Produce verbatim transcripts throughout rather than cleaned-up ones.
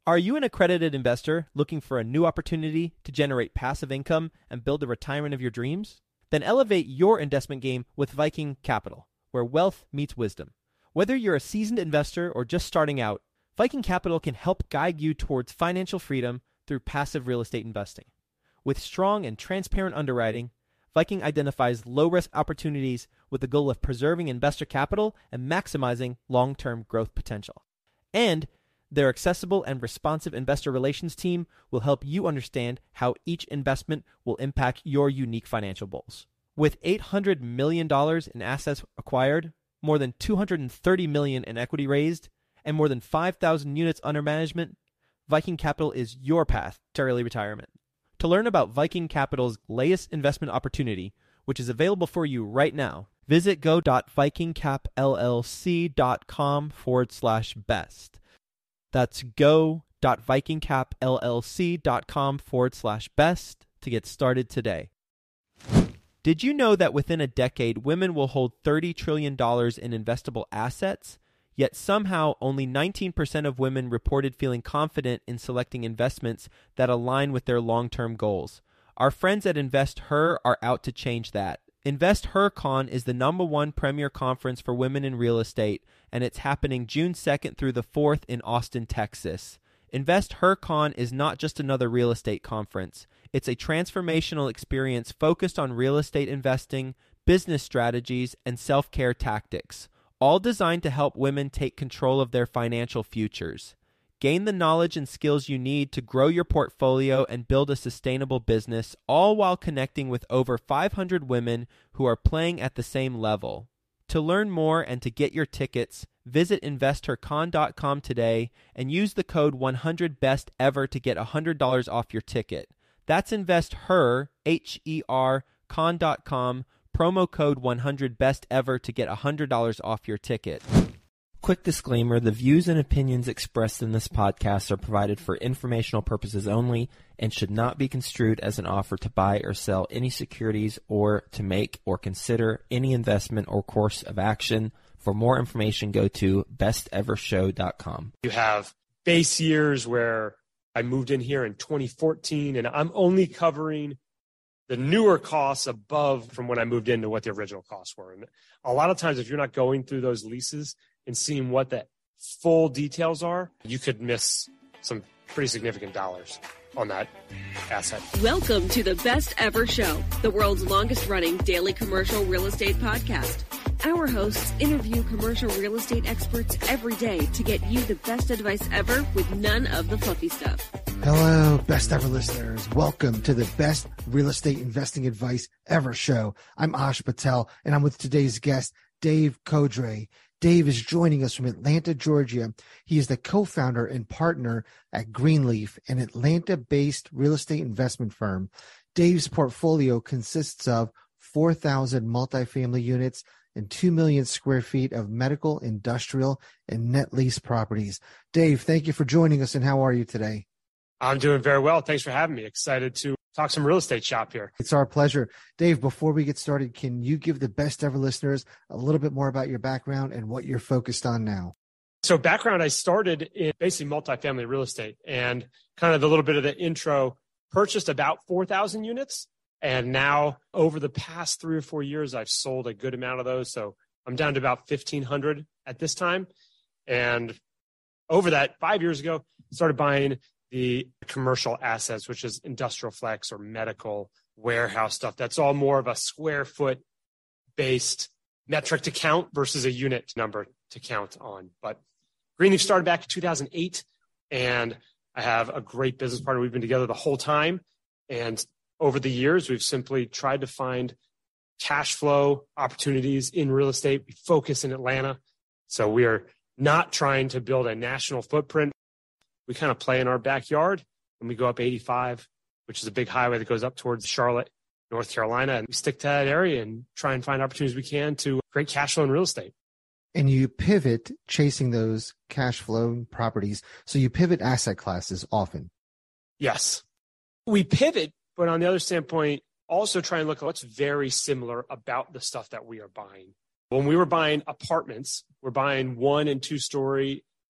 Are you an accredited investor looking for a new opportunity to generate passive income and build the retirement of your dreams? Then elevate your investment game with Viking Capital, where wealth meets wisdom. Whether you're a seasoned investor or just starting out, Viking Capital can help guide you towards financial freedom through passive real estate investing. With strong and transparent underwriting, Viking identifies low-risk opportunities with the goal of preserving investor capital and maximizing long-term growth potential. And their accessible and responsive investor relations team will help you understand how each investment will impact your unique financial goals. With eight hundred million dollars in assets acquired, more than two hundred thirty million dollars in equity raised, and more than five thousand units under management, Viking Capital is your path to early retirement. To learn about Viking Capital's latest investment opportunity, which is available for you right now, visit go.vikingcapllc.com forward slash best. That's go.vikingcapllc.com forward slash best to get started today. Did you know that within a decade, women will hold thirty trillion dollars in investable assets? Yet somehow only nineteen percent of women reported feeling confident in selecting investments that align with their long-term goals. Our friends at InvestHer are out to change that. InvestHerCon is the number one premier conference for women in real estate, and it's happening June second through the fourth in Austin, Texas. InvestHerCon is not just another real estate conference. It's a transformational experience focused on real estate investing, business strategies, and self-care tactics, all designed to help women take control of their financial futures. Gain the knowledge and skills you need to grow your portfolio and build a sustainable business, all while connecting with over five hundred women who are playing at the same level. To learn more and to get your tickets, visit investor con dot com today and use the code one hundred best ever to get one hundred dollars off your ticket. That's InvestHer, H E R, con dot com, promo code one hundred best ever to get one hundred dollars off your ticket. Quick disclaimer, the views and opinions expressed in this podcast are provided for informational purposes only and should not be construed as an offer to buy or sell any securities or to make or consider any investment or course of action. For more information, go to best ever show dot com. You have base years where I moved in here in twenty fourteen and I'm only covering the newer costs above from when I moved into what the original costs were. And a lot of times, if you're not going through those leases and seeing what the full details are, you could miss some pretty significant dollars on that asset. Welcome to the Best Ever Show, the world's longest running daily commercial real estate podcast. Our hosts interview commercial real estate experts every day to get you the best advice ever with none of the fluffy stuff. Hello, Best Ever listeners. Welcome to the Best Real Estate Investing Advice Ever show. I'm Ash Patel, and I'm with today's guest, Dave Codray. Dave is joining us from Atlanta, Georgia. He is the co-founder and partner at Greenleaf, an Atlanta-based real estate investment firm. Dave's portfolio consists of four thousand multifamily units and two million square feet of medical, industrial, and net lease properties. Dave, thank you for joining us, and how are you today? I'm doing very well. Thanks for having me. Excited to talk some real estate shop here. It's our pleasure. Dave, before we get started, can you give the Best Ever listeners a little bit more about your background and what you're focused on now? So background, I started in basically multifamily real estate, and kind of the little bit of the intro, purchased about four thousand units. And now over the past three or four years, I've sold a good amount of those. So I'm down to about fifteen hundred at this time. And over that, five years ago, started buying the commercial assets, which is industrial flex or medical warehouse stuff. That's all more of a square foot based metric to count versus a unit number to count on. But Greenleaf started back in two thousand eight, and I have a great business partner. We've been together the whole time. And over the years, we've simply tried to find cash flow opportunities in real estate. We focus in Atlanta. So we are not trying to build a national footprint. We kind of play in our backyard, and we go up eighty-five, which is a big highway that goes up towards Charlotte, North Carolina. And we stick to that area and try and find opportunities we can to create cash flow in real estate. And you pivot chasing those cash flow properties. So you pivot asset classes often. Yes. We pivot, but on the other standpoint, also try and look at what's very similar about the stuff that we are buying. When we were buying apartments, we're buying one and two story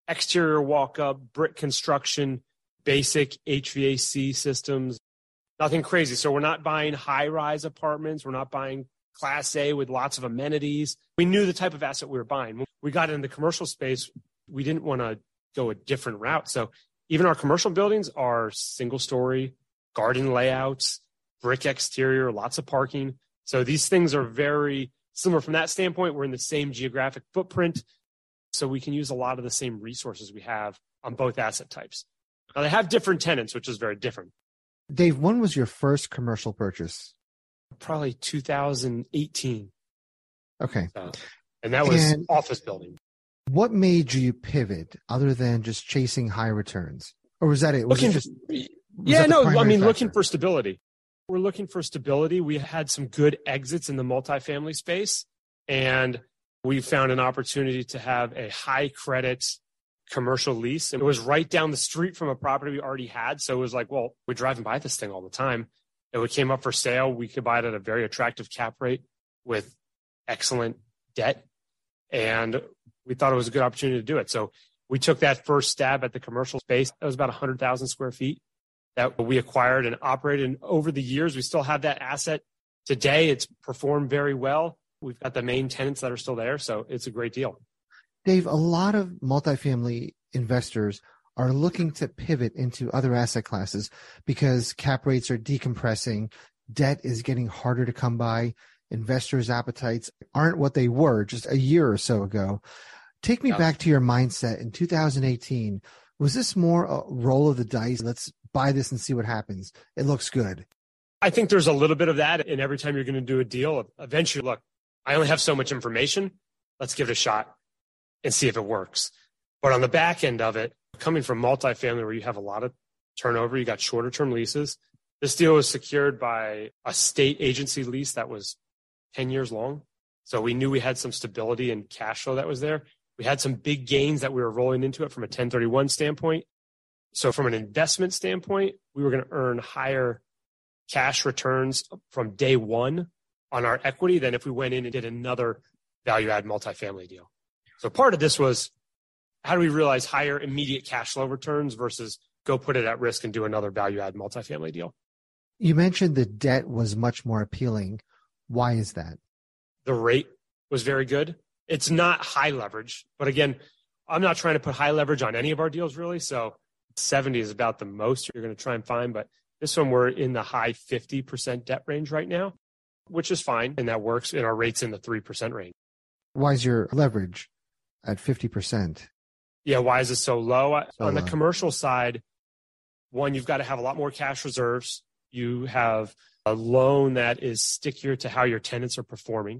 exterior walk-up, brick construction, basic H V A C systems, nothing crazy. So we're not buying high-rise apartments. We're not buying Class A with lots of amenities. We knew the type of asset we were buying. When we got into the commercial space, we didn't want to go a different route. So even our commercial buildings are single-story, garden layouts, brick exterior, lots of parking. So these things are very similar from that standpoint. We're in the same geographic footprint, so we can use a lot of the same resources we have on both asset types. Now, they have different tenants, which is very different. Dave, when was your first commercial purchase? Probably two thousand eighteen. Okay. So, and that was And office building. what made you pivot other than just chasing high returns? Or was that it? Was Looking, it just, was yeah, that the no, I primary mean, factor? looking for stability. We're looking for stability. We had some good exits in the multifamily space, and we found an opportunity to have a high credit commercial lease. And it was right down the street from a property we already had. So it was like, well, we're driving by this thing all the time. It came up for sale. We could buy it at a very attractive cap rate with excellent debt. And we thought it was a good opportunity to do it. So we took that first stab at the commercial space. That was about one hundred thousand square feet that we acquired and operated. And over the years, we still have that asset. Today, it's performed very well. We've got the main tenants that are still there. So it's a great deal. Dave, a lot of multifamily investors are looking to pivot into other asset classes because cap rates are decompressing, debt is getting harder to come by, investors' appetites aren't what they were just a year or so ago. Take me Yeah. back to your mindset in two thousand eighteen. Was this more a roll of the dice? Let's buy this and see what happens. It looks good. I think there's a little bit of that. And every time you're going to do a deal, eventually, look, I only have so much information. Let's give it a shot and see if it works. But on the back end of it, coming from multifamily where you have a lot of turnover, you got shorter term leases. This deal was secured by a state agency lease that was ten years long. So we knew we had some stability and cash flow that was there. We had some big gains that we were rolling into it from a ten thirty-one standpoint. So from an investment standpoint, we were going to earn higher cash returns from day one on our equity than if we went in and did another value add multifamily deal. So part of this was, how do we realize higher immediate cash flow returns versus go put it at risk and do another value add multifamily deal? You mentioned the debt was much more appealing. Why is that? The rate was very good. It's not high leverage, but again, I'm not trying to put high leverage on any of our deals really. So seventy is about the most you're going to try and find, but this one we're in the high fifty percent debt range right now, which is fine. And that works. And our rate's in the three percent range. Why is your leverage at fifty percent? Yeah. Why is it so low? So on the low. commercial side, one, you've got to have a lot more cash reserves. You have a loan that is stickier to how your tenants are performing.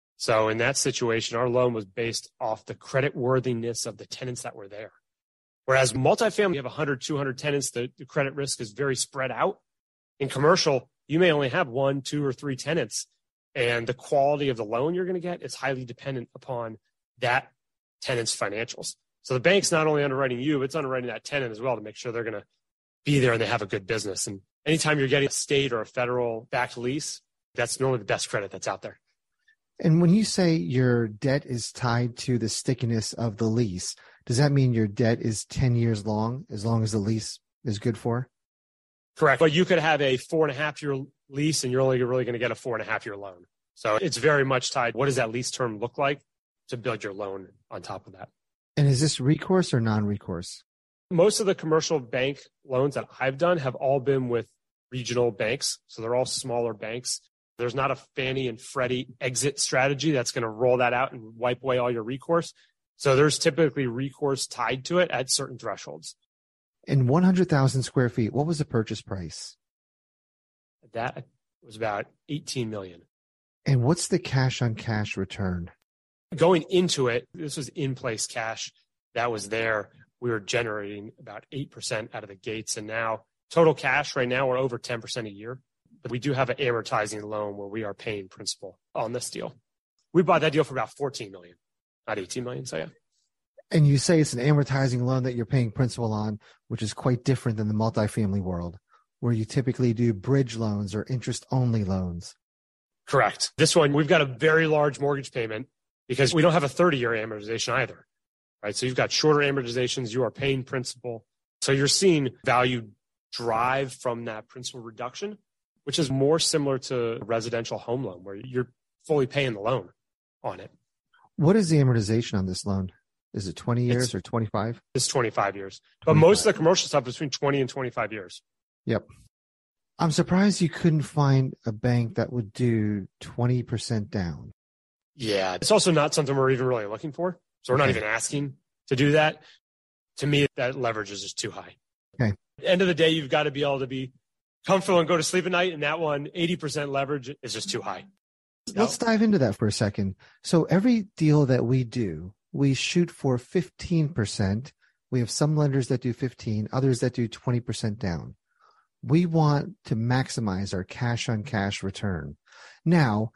So in that situation, our loan was based off the credit worthiness of the tenants that were there. Whereas multifamily, you have one hundred, two hundred tenants, the, the credit risk is very spread out. In commercial, you may only have one, two, or three tenants. And the quality of the loan you're going to get is highly dependent upon that tenant's financials. So the bank's not only underwriting you, it's underwriting that tenant as well to make sure they're going to be there and they have a good business. And anytime you're getting a state or a federal backed lease, that's normally the best credit that's out there. And when you say your debt is tied to the stickiness of the lease, does that mean your debt is ten years long, as long as the lease is good for? Correct. But you could have a four and a half year lease and you're only really going to get a four and a half year loan. So it's very much tied. What does that lease term look like to build your loan on top of that? And is this recourse or non-recourse? Most of the commercial bank loans that I've done have all been with regional banks. So they're all smaller banks. There's not a Fannie and Freddie exit strategy that's going to roll that out and wipe away all your recourse. So there's typically recourse tied to it at certain thresholds. In one hundred thousand square feet, what was the purchase price? That was about eighteen million. And what's the cash on cash return? Going into it, this was in place cash that was there. We were generating about eight percent out of the gates. And now total cash right now, we're over ten percent a year. But we do have an amortizing loan where we are paying principal on this deal. We bought that deal for about fourteen million, not eighteen million. So yeah. And you say it's an amortizing loan that you're paying principal on, which is quite different than the multifamily world, where you typically do bridge loans or interest-only loans. Correct. This one, we've got a very large mortgage payment because we don't have a thirty-year amortization either. right? So you've got shorter amortizations, you are paying principal. So you're seeing value drive from that principal reduction, which is more similar to a residential home loan where you're fully paying the loan on it. What is the amortization on this loan? Is it twenty years It's, or twenty-five? It's twenty-five years. But twenty-five. most of the commercial stuff is between twenty and twenty-five years. Yep. I'm surprised you couldn't find a bank that would do twenty percent down. Yeah. It's also not something we're even really looking for. So we're not Okay. even asking to do that. To me, that leverage is just too high. Okay. At the end of the day, you've got to be able to be comfortable and go to sleep at night. And that one, eighty percent leverage is just too high. Let's dive into that for a second. So every deal that we do, we shoot for fifteen percent. We have some lenders that do fifteen, others that do twenty percent down. We want to maximize our cash on cash return. Now,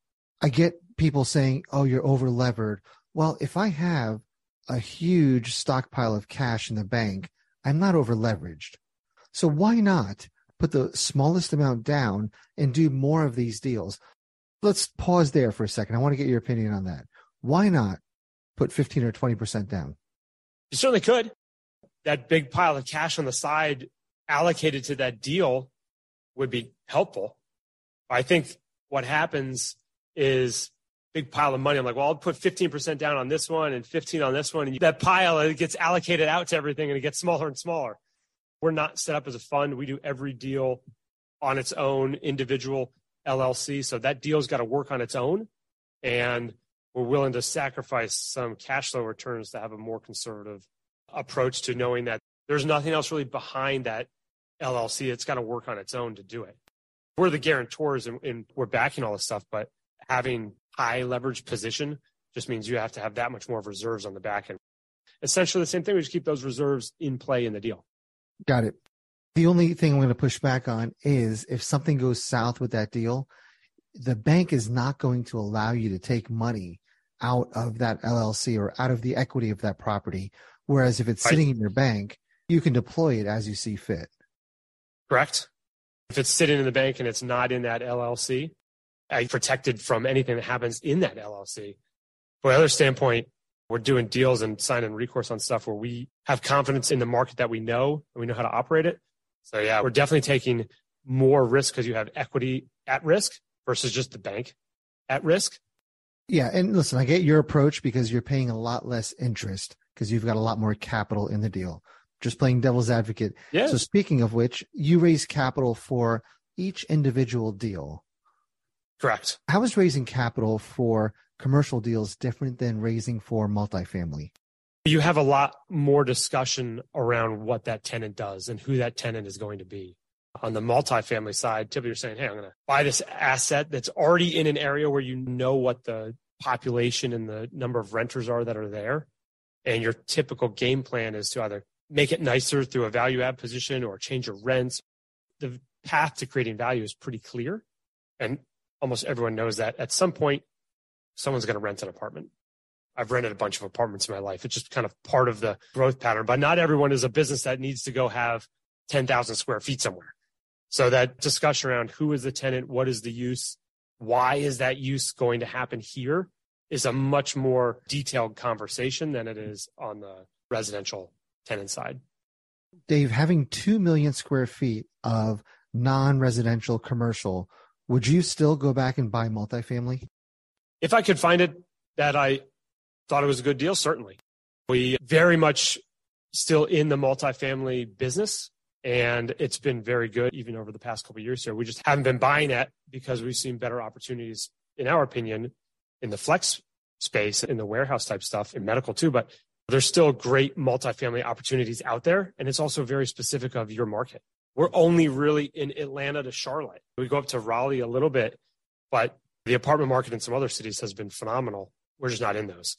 I get people saying, oh, you're over levered. Well, if I have a huge stockpile of cash in the bank, I'm not over leveraged. So why not put the smallest amount down and do more of these deals? Let's pause there for a second. I want to get your opinion on that. Why not put fifteen or twenty percent down? You certainly could. That big pile of cash on the side allocated to that deal would be helpful. I think what happens is big pile of money. I'm like, well, I'll put fifteen percent down on this one and fifteen on this one. And that pile, it gets allocated out to everything and it gets smaller and smaller. We're not set up as a fund. We do every deal on its own individual L L C. So that deal's got to work on its own. And we're willing to sacrifice some cash flow returns to have a more conservative approach to knowing that there's nothing else really behind that L L C. It's got to work on its own to do it. We're the guarantors and, and we're backing all this stuff, but having high leverage position just means you have to have that much more reserves on the back end. Essentially the same thing. We just keep those reserves in play in the deal. Got it. The only thing I'm going to push back on is if something goes south with that deal, the bank is not going to allow you to take money out of that L L C or out of the equity of that property. Whereas if it's Right. sitting in your bank, you can deploy it as you see fit. Correct. If it's sitting in the bank and it's not in that L L C, I'm protected from anything that happens in that L L C. From the other standpoint, we're doing deals and signing recourse on stuff where we have confidence in the market that we know and we know how to operate it. So yeah, we're definitely taking more risk because you have equity at risk versus just the bank at risk. Yeah. And listen, I get your approach because you're paying a lot less interest because you've got a lot more capital in the deal. Just playing devil's advocate. Yeah. So speaking of which, you raise capital for each individual deal. Correct. How is raising capital for commercial deals different than raising for multifamily? You have a lot more discussion around what that tenant does and who that tenant is going to be. On the multifamily side, typically you're saying, hey, I'm going to buy this asset that's already in an area where you know what the population and the number of renters are that are there. And your typical game plan is to either make it nicer through a value add position or change your rents. The path to creating value is pretty clear. And almost everyone knows that at some point, someone's going to rent an apartment. I've rented a bunch of apartments in my life. It's just kind of part of the growth pattern, but not everyone is a business that needs to go have ten thousand square feet somewhere. So that discussion around who is the tenant, what is the use, why is that use going to happen here is a much more detailed conversation than it is on the residential tenant side. Dave, having two million square feet of non-residential commercial, would you still go back and buy multifamily? If I could find it that I thought it was a good deal, certainly. We very much still in the multifamily business, and it's been very good even over the past couple of years here. We just haven't been buying it because we've seen better opportunities, in our opinion, in the flex space, in the warehouse type stuff, in medical too. But there's still great multifamily opportunities out there, and it's also very specific of your market. We're only really in Atlanta to Charlotte. We go up to Raleigh a little bit, but the apartment market in some other cities has been phenomenal. We're just not in those.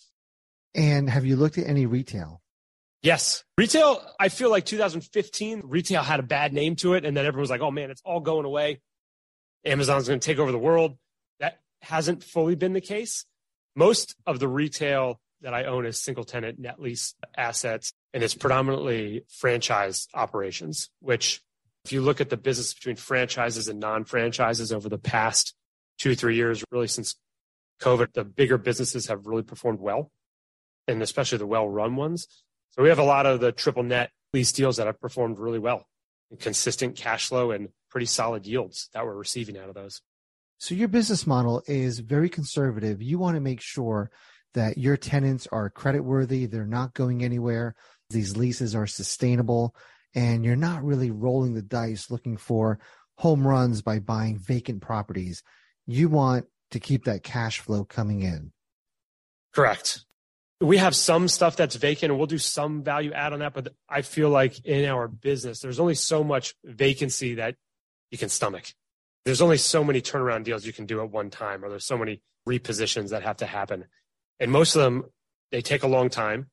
And have you looked at any retail? Yes. Retail, I feel like two thousand fifteen, retail had a bad name to it. And then everyone was like, oh man, it's all going away. Amazon's going to take over the world. That hasn't fully been the case. Most of the retail that I own is single tenant net lease assets, and it's predominantly franchise operations, which if you look at the business between franchises and non-franchises over the past two, three years, really since COVID, the bigger businesses have really performed well. and especially the well-run ones. So we have a lot of the triple net lease deals that have performed really well, consistent cash flow and pretty solid yields that we're receiving out of those. So your business model is very conservative. You want to make sure that your tenants are creditworthy. They're not going anywhere. These leases are sustainable, and you're not really rolling the dice looking for home runs by buying vacant properties. You want to keep that cash flow coming in. Correct. We have some stuff that's vacant and we'll do some value add on that. But I feel like in our business, there's only so much vacancy that you can stomach. There's only so many turnaround deals you can do at one time, or there's so many repositions that have to happen. And most of them, they take a long time.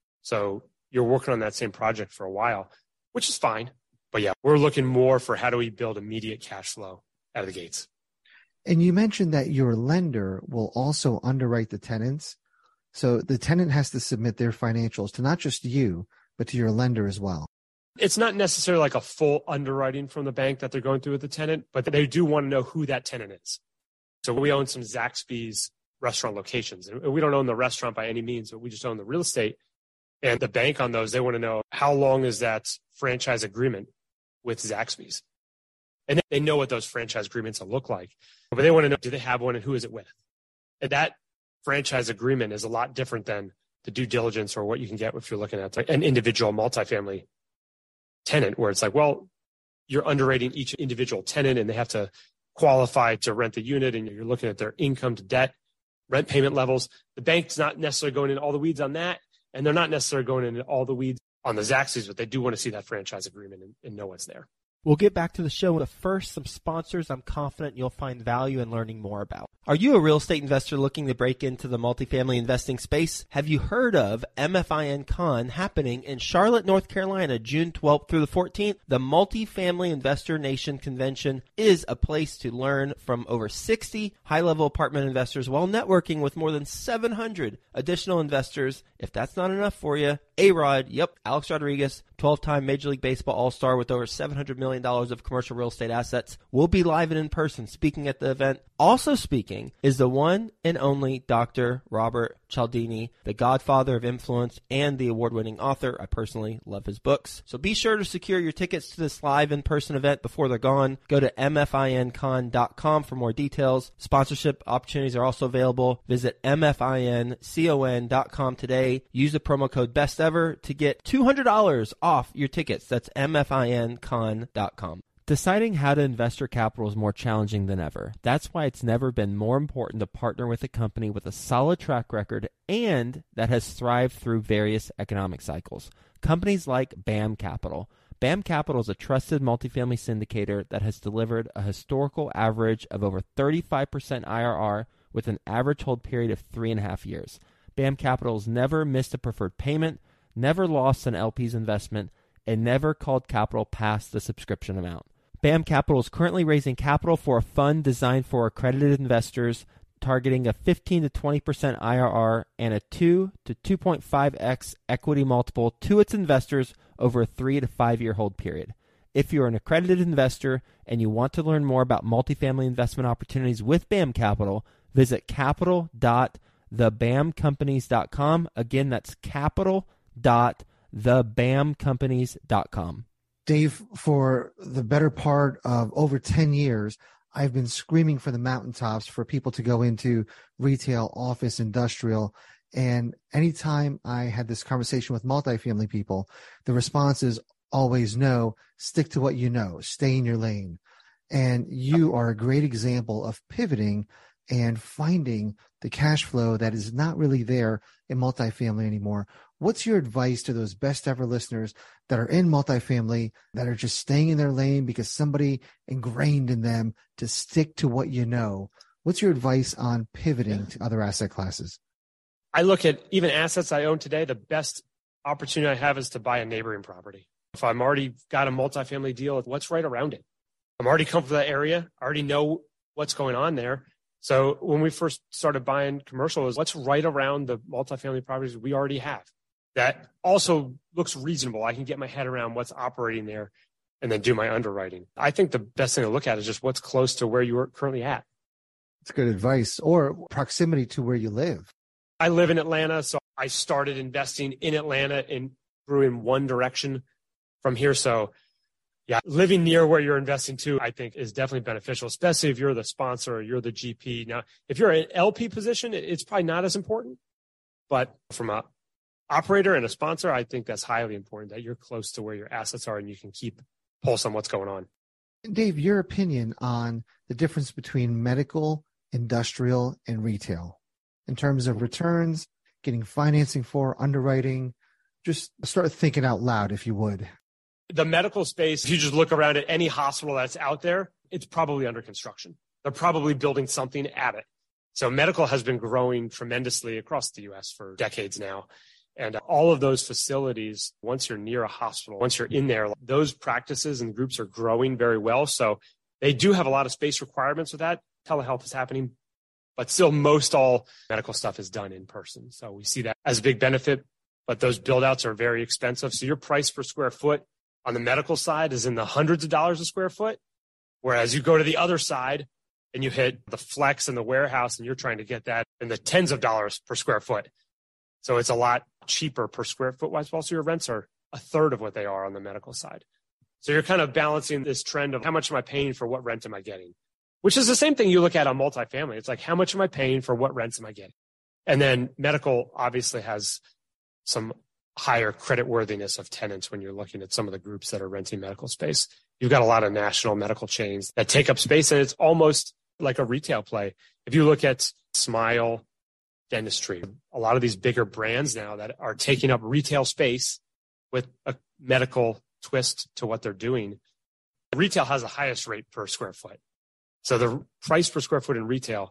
So you're working on that same project for a while, which is fine. But yeah, we're looking more for how do we build immediate cash flow out of the gates. And you mentioned that your lender will also underwrite the tenants. So the tenant has to submit their financials to not just you, but to your lender as well. It's not necessarily like a full underwriting from the bank that they're going through with the tenant, but they do want to know who that tenant is. So we own some Zaxby's restaurant locations, and we don't own the restaurant by any means, but we just own the real estate. And the bank on those, they want to know how long is that franchise agreement with Zaxby's. And they know what those franchise agreements will look like, but they want to know, do they have one and who is it with? And that franchise agreement is a lot different than the due diligence or what you can get if you're looking at an individual multifamily tenant, where it's like, well, you're underwriting each individual tenant and they have to qualify to rent the unit, and you're looking at their income to debt, rent payment levels. The bank's not necessarily going into all the weeds on that, and they're not necessarily going into all the weeds on the Zaxby's, but they do want to see that franchise agreement and, and know what's there. We'll get back to the show, but first, some sponsors I'm confident you'll find value in learning more about. Are you a real estate investor looking to break into the multifamily investing space? Have you heard of M F I N Con happening in Charlotte, North Carolina, June twelfth through the fourteenth? The Multifamily Investor Nation Convention is a place to learn from over sixty high-level apartment investors while networking with more than seven hundred additional investors. If that's not enough for you, A-Rod, yep, Alex Rodriguez, twelve-time Major League Baseball All-Star with over seven hundred million dollars of commercial real estate assets, will be live and in person speaking at the event. Also speaking is the one and only Doctor Robert Cialdini, the godfather of influence and the award-winning author. I personally love his books. So be sure to secure your tickets to this live in-person event before they're gone. Go to M F I N con dot com for more details. Sponsorship opportunities are also available. Visit M F I N con dot com today. Use the promo code BESTEVER to get two hundred dollars off your tickets. That's M F I N con dot com. Deciding how to invest your capital is more challenging than ever. That's why it's never been more important to partner with a company with a solid track record and that has thrived through various economic cycles. Companies like BAM Capital. BAM Capital is a trusted multifamily syndicator that has delivered a historical average of over thirty-five percent I R R with an average hold period of three and a half years. BAM Capital has never missed a preferred payment, never lost an L P's investment, and never called capital past the subscription amount. BAM Capital is currently raising capital for a fund designed for accredited investors, targeting a fifteen to twenty percent I R R and a two to two point five x equity multiple to its investors over a three to five year hold period. If you're an accredited investor and you want to learn more about multifamily investment opportunities with BAM Capital, visit capital dot the bam companies dot com. Again, that's capital dot the bam companies dot com. Dave, for the better part of over ten years, I've been screaming for the mountaintops for people to go into retail, office, industrial. And anytime I had this conversation with multifamily people, the response is always no, stick to what you know, stay in your lane. And you are a great example of pivoting and finding the cash flow that is not really there in multifamily anymore. What's your advice to those best ever listeners that are in multifamily, that are just staying in their lane because somebody ingrained in them to stick to what you know? What's your advice on pivoting to other asset classes? I look at even assets I own today, the best opportunity I have is to buy a neighboring property. If I'm already got a multifamily deal, what's right around it? I'm already comfortable with that area. I already know what's going on there. So when we first started buying commercial, is what's right around the multifamily properties we already have that also looks reasonable. I can get my head around what's operating there and then do my underwriting. I think the best thing to look at is just what's close to where you are currently at. That's good advice, or proximity to where you live. I live in Atlanta, so I started investing in Atlanta and grew in one direction from here. So yeah, living near where you're investing too, I think is definitely beneficial, especially if you're the sponsor or you're the G P. Now, if you're an L P position, it's probably not as important, but from a operator and a sponsor, I think that's highly important that you're close to where your assets are and you can keep pulse on what's going on. Dave, your opinion on the difference between medical, industrial, and retail in terms of returns, getting financing for, underwriting. Just start thinking out loud, if you would. The medical space, if you just look around at any hospital that's out there, it's probably under construction. They're probably building something at it. So medical has been growing tremendously across the U S for decades now. And all of those facilities, once you're near a hospital, once you're in there, those practices and groups are growing very well. So they do have a lot of space requirements with that. Telehealth is happening, but still most all medical stuff is done in person. So we see that as a big benefit, but those build outs are very expensive. So your price per square foot on the medical side is in the hundreds of dollars a square foot. Whereas you go to the other side and you hit the flex and the warehouse and you're trying to get that in the tens of dollars per square foot. So it's a lot cheaper per square foot wise. Also, your rents are a third of what they are on the medical side. So you're kind of balancing this trend of how much am I paying for what rent am I getting, which is the same thing you look at on multifamily. It's like, how much am I paying for what rents am I getting? And then medical obviously has some higher credit worthiness of tenants when you're looking at some of the groups that are renting medical space. You've got a lot of national medical chains that take up space, and it's almost like a retail play. If you look at Smile Dentistry, a lot of these bigger brands now that are taking up retail space with a medical twist to what they're doing. Retail has the highest rate per square foot. So the price per square foot in retail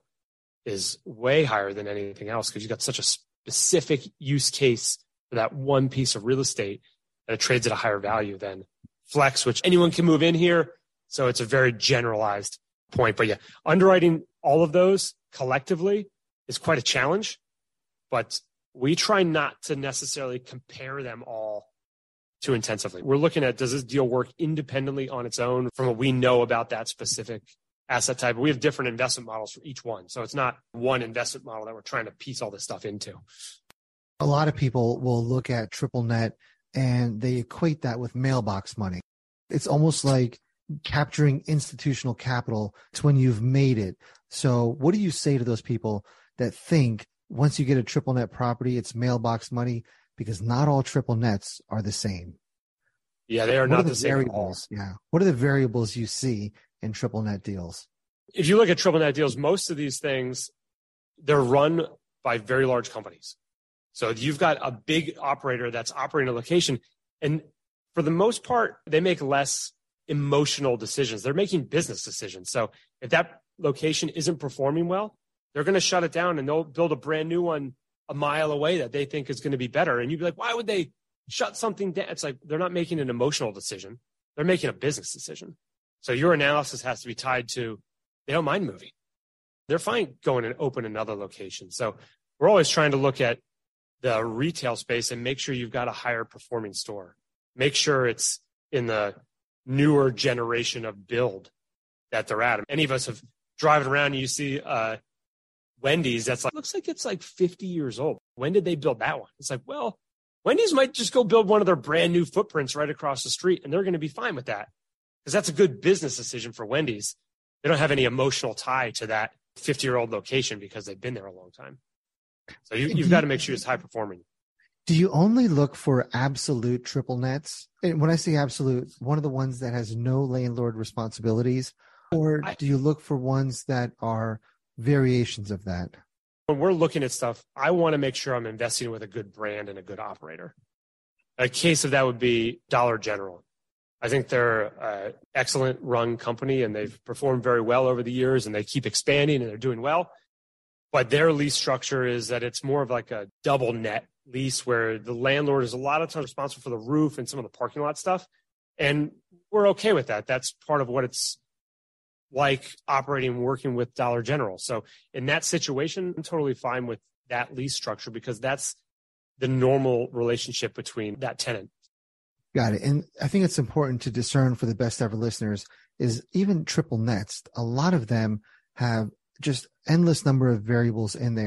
is way higher than anything else because you've got such a specific use case for that one piece of real estate that it trades at a higher value than flex, which anyone can move in here. So it's a very generalized point. But yeah, underwriting all of those collectively is quite a challenge, but we try not to necessarily compare them all too intensively. We're looking at, does this deal work independently on its own from what we know about that specific asset type? We have different investment models for each one. So it's not one investment model that we're trying to piece all this stuff into. A lot of people will look at triple net and they equate that with mailbox money. It's almost like capturing institutional capital. It's when you've made it. So what do you say to those people that think once you get a triple net property, it's mailbox money? Because not all triple nets are the same. Yeah, they are what not are the, the same variables. Yeah. What are the variables you see in triple net deals? If you look at triple net deals, most of these things, they're run by very large companies. So you've got a big operator that's operating a location. And for the most part, they make less emotional decisions. They're making business decisions. So if that location isn't performing well, they're going to shut it down and they'll build a brand new one a mile away that they think is going to be better. And you'd be like, why would they shut something down? It's like, they're not making an emotional decision. They're making a business decision. So your analysis has to be tied to, they don't mind moving. They're fine going and open another location. So we're always trying to look at the retail space and make sure you've got a higher performing store. Make sure it's in the newer generation of build that they're at. Any of us have driven around and you see uh, Wendy's that's like, looks like it's like fifty years old. When did they build that one? It's like, well, Wendy's might just go build one of their brand new footprints right across the street and they're going to be fine with that because that's a good business decision for Wendy's. They don't have any emotional tie to that fifty-year-old location because they've been there a long time. So you, you've got to make sure it's high performing. Do you only look for absolute triple nets? And when I say absolute, one of the ones that has no landlord responsibilities, or I, do you look for ones that are variations of that? When we're looking at stuff, I want to make sure I'm investing with a good brand and a good operator. A case of that would be Dollar General. I think they're an excellent run company and they've performed very well over the years and they keep expanding and they're doing well. But their lease structure is that it's more of like a double net lease where the landlord is a lot of times responsible for the roof and some of the parking lot stuff. And we're okay with that. That's part of what it's like operating and working with Dollar General. So in that situation, I'm totally fine with that lease structure because that's the normal relationship between that tenant. Got it. And I think it's important to discern for the best ever listeners is even triple nets. A lot of them have just endless number of variables in there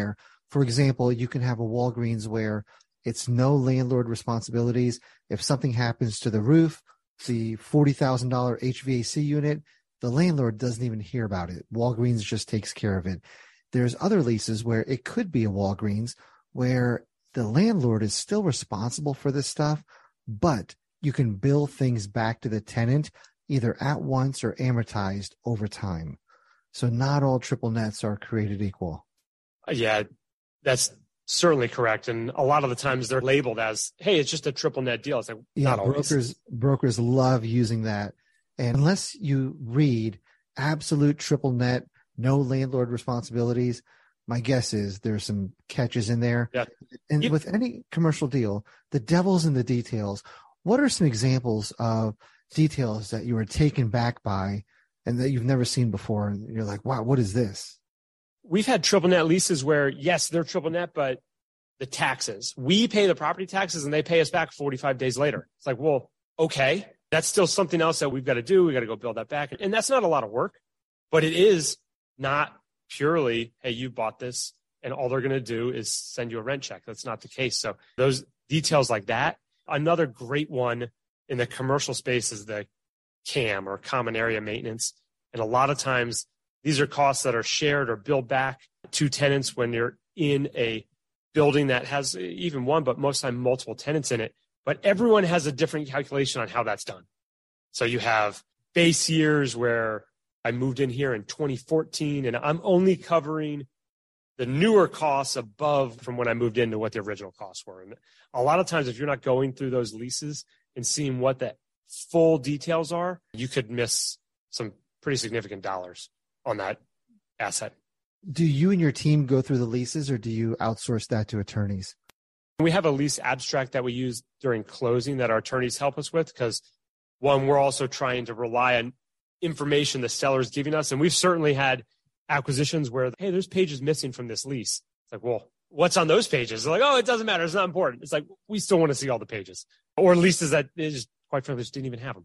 For example, you can have a Walgreens where it's no landlord responsibilities. If something happens to the roof, the forty thousand dollars H V A C unit, the landlord doesn't even hear about it. Walgreens just takes care of it. There's other leases where it could be a Walgreens where the landlord is still responsible for this stuff, but you can bill things back to the tenant either at once or amortized over time. So not all triple nets are created equal. Yeah, that's certainly correct. And a lot of the times they're labeled as, hey, it's just a triple net deal. It's like, yeah, not always. brokers, brokers love using that. And unless you read absolute triple net, no landlord responsibilities, my guess is there's some catches in there. Yeah. And You- with any commercial deal, the devil's in the details. What are some examples of details that you were taken back by and that you've never seen before? And you're like, wow, what is this? We've had triple net leases where, yes, they're triple net, but the taxes, we pay the property taxes and they pay us back forty-five days later. It's like, well, okay, that's still something else that we've got to do. We got to go build that back. And that's not a lot of work, but it is not purely, hey, you bought this and all they're going to do is send you a rent check. That's not the case. So those details like that. Another great one in the commercial space is the C A M or common area maintenance. And a lot of times these are costs that are shared or billed back to tenants when you're in a building that has even one, but most time multiple tenants in it. But everyone has a different calculation on how that's done. So you have base years where I moved in here in twenty fourteen and I'm only covering the newer costs above from when I moved into what the original costs were. And a lot of times if you're not going through those leases and seeing what the full details are, you could miss some pretty significant dollars on that asset. Do you and your team go through the leases or do you outsource that to attorneys? We have a lease abstract that we use during closing that our attorneys help us with because, one, we're also trying to rely on information the seller is giving us. And we've certainly had acquisitions where, hey, there's pages missing from this lease. It's like, well, what's on those pages? They're like, oh, it doesn't matter. It's not important. It's like, we still want to see all the pages. Or leases that they just, quite frankly, just didn't even have them.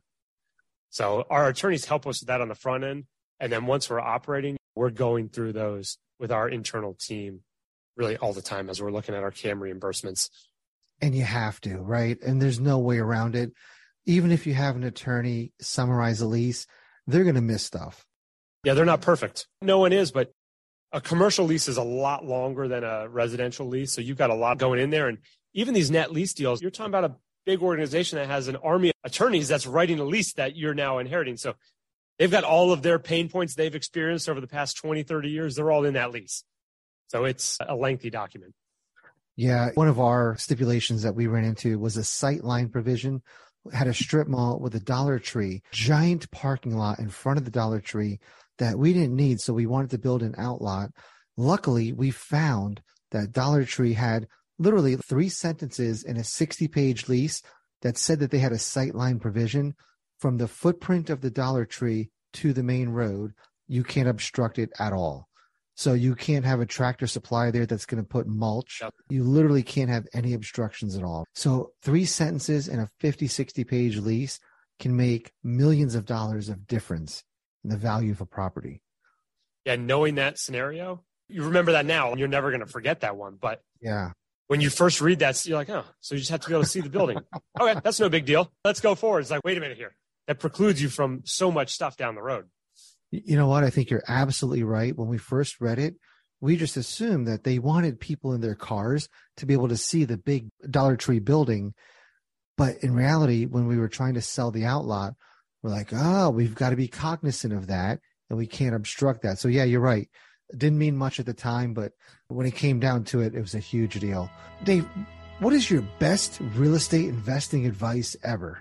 So our attorneys help us with that on the front end. And then once we're operating, we're going through those with our internal team really all the time as we're looking at our C A M reimbursements. And you have to, right? And there's no way around it. Even if you have an attorney summarize a lease, they're going to miss stuff. Yeah, they're not perfect. No one is, but a commercial lease is a lot longer than a residential lease. So you've got a lot going in there. And even these net lease deals, you're talking about a big organization that has an army of attorneys that's writing a lease that you're now inheriting. So they've got all of their pain points they've experienced over the past twenty, thirty years. They're all in that lease. So it's a lengthy document. Yeah. One of our stipulations that we ran into was a sight line provision. Had a strip mall with a Dollar Tree, giant parking lot in front of the Dollar Tree that we didn't need. So we wanted to build an outlot. Luckily, we found that Dollar Tree had literally three sentences in a sixty page lease that said that they had a sight line provision from the footprint of the Dollar Tree to the main road. You can't obstruct it at all. So you can't have a Tractor Supply there that's going to put mulch. Yep. You literally can't have any obstructions at all. So three sentences in a fifty, sixty page lease can make millions of dollars of difference in the value of a property. Yeah, knowing that scenario, you remember that now and you're never going to forget that one. But Yeah. when you first read that, you're like, oh, so you just have to be able to see the building. Okay, that's no big deal. Let's go forward. It's like, wait a minute here. That precludes you from so much stuff down the road. You know what? I think you're absolutely right. When we first read it, we just assumed that they wanted people in their cars to be able to see the big Dollar Tree building. But in reality, when we were trying to sell the outlot, we're like, oh, we've got to be cognizant of that and we can't obstruct that. So yeah, you're right. It didn't mean much at the time, but when it came down to it, it was a huge deal. Dave, what is your best real estate investing advice ever?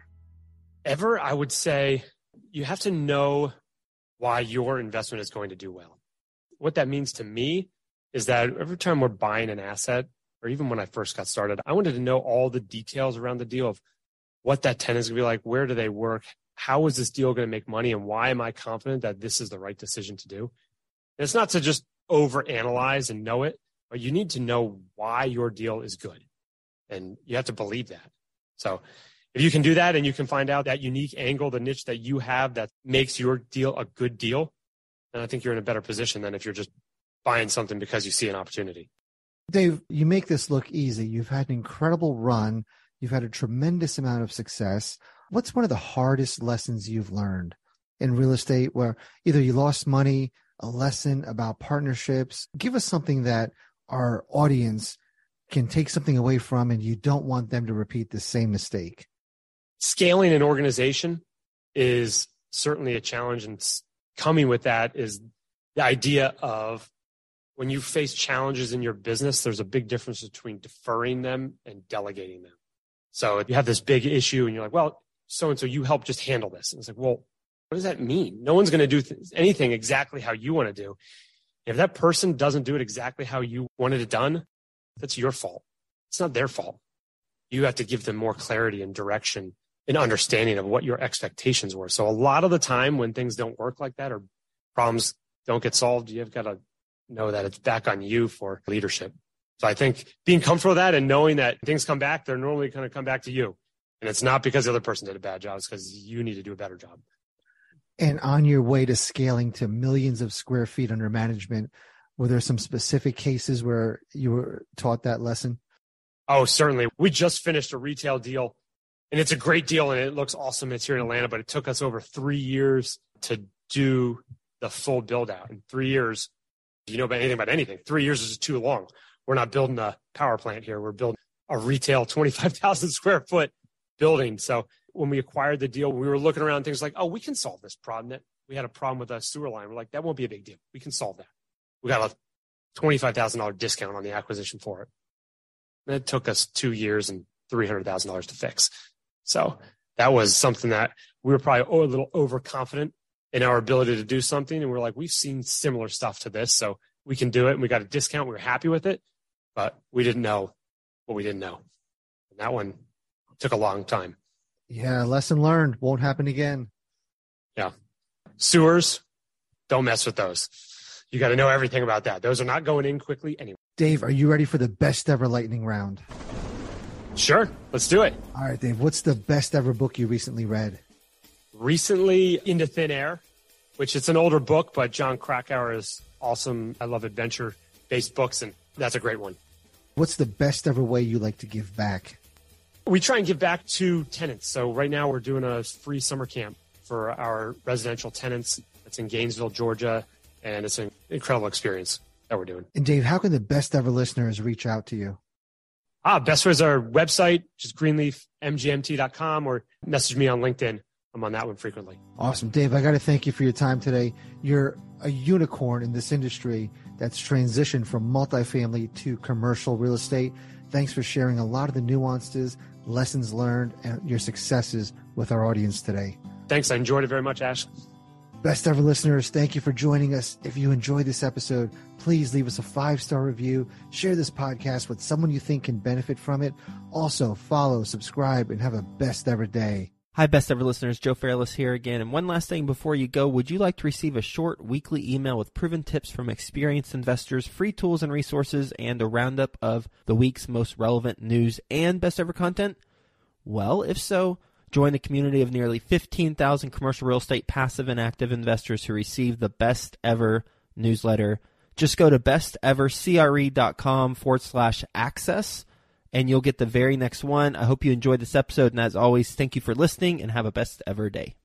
Ever, I would say you have to know why your investment is going to do well. What that means to me is that every time we're buying an asset, or even when I first got started, I wanted to know all the details around the deal of what that tenant is going to be like, where do they work, how is this deal going to make money, and why am I confident that this is the right decision to do? And it's not to just overanalyze and know it, but you need to know why your deal is good. And you have to believe that. So if you can do that and you can find out that unique angle, the niche that you have that makes your deal a good deal, then I think you're in a better position than if you're just buying something because you see an opportunity. Dave, you make this look easy. You've had an incredible run. You've had a tremendous amount of success. What's one of the hardest lessons you've learned in real estate where either you lost money, a lesson about partnerships? Give us something that our audience can take something away from and you don't want them to repeat the same mistake. Scaling an organization is certainly a challenge, and coming with that is the idea of when you face challenges in your business, there's a big difference between deferring them and delegating them. So if you have this big issue and you're like, well, so-and-so, you help just handle this. And it's like, well, what does that mean? No one's going to do th- anything exactly how you want to do. If that person doesn't do it exactly how you wanted it done, that's your fault. It's not their fault. You have to give them more clarity and direction and understanding of what your expectations were. So a lot of the time when things don't work like that or problems don't get solved, you've got to know that it's back on you for leadership. So I think being comfortable with that and knowing that things come back, they're normally going to come back to you. And it's not because the other person did a bad job. It's because you need to do a better job. And on your way to scaling to millions of square feet under management, were there some specific cases where you were taught that lesson? Oh, certainly. We just finished a retail deal, and it's a great deal, and it looks awesome. It's here in Atlanta, but it took us over three years to do the full build out. In three years, if you know about anything about anything, three years is just too long. We're not building a power plant here. We're building a retail twenty-five thousand square foot building. So when we acquired the deal, we were looking around things like, oh, we can solve this problem. That we had a problem with a sewer line. We're like, that won't be a big deal. We can solve that. We got a twenty-five thousand dollars discount on the acquisition for it. And it took us two years and three hundred thousand dollars to fix. So that was something that we were probably a little overconfident in our ability to do something. And we're like, we've seen similar stuff to this, so we can do it. And we got a discount. We were happy with it, but we didn't know what we didn't know. And that one took a long time. Yeah, lesson learned. Won't happen again. Yeah. Sewers, don't mess with those. You got to know everything about that. Those are not going in quickly anyway. Dave, are you ready for the best ever lightning round? Sure. Let's do it. All right, Dave, what's the best ever book you recently read? Recently, Into Thin Air, which it's an older book, but John Krakauer is awesome. I love adventure-based books, and that's a great one. What's the best ever way you like to give back? We try and give back to tenants. So right now we're doing a free summer camp for our residential tenants. It's in Gainesville, Georgia, and it's an incredible experience that we're doing. And Dave, how can the best ever listeners reach out to you? Ah, best way is our website, just greenleaf m g m t dot com, or message me on LinkedIn. I'm on that one frequently. Awesome. Dave, I got to thank you for your time today. You're a unicorn in this industry that's transitioned from multifamily to commercial real estate. Thanks for sharing a lot of the nuances, lessons learned, and your successes with our audience today. Thanks. I enjoyed it very much, Ash. Best ever listeners, thank you for joining us. If you enjoyed this episode, please leave us a five-star review. Share this podcast with someone you think can benefit from it. Also, follow, subscribe, and have a best ever day. Hi, best ever listeners. Joe Fairless here again. And one last thing before you go, would you like to receive a short weekly email with proven tips from experienced investors, free tools and resources, and a roundup of the week's most relevant news and best ever content? Well, if so, join the community of nearly fifteen thousand commercial real estate passive and active investors who receive the best ever newsletter. Just go to bestevercre.com forward slash access, and you'll get the very next one. I hope you enjoyed this episode. And as always, thank you for listening and have a best ever day.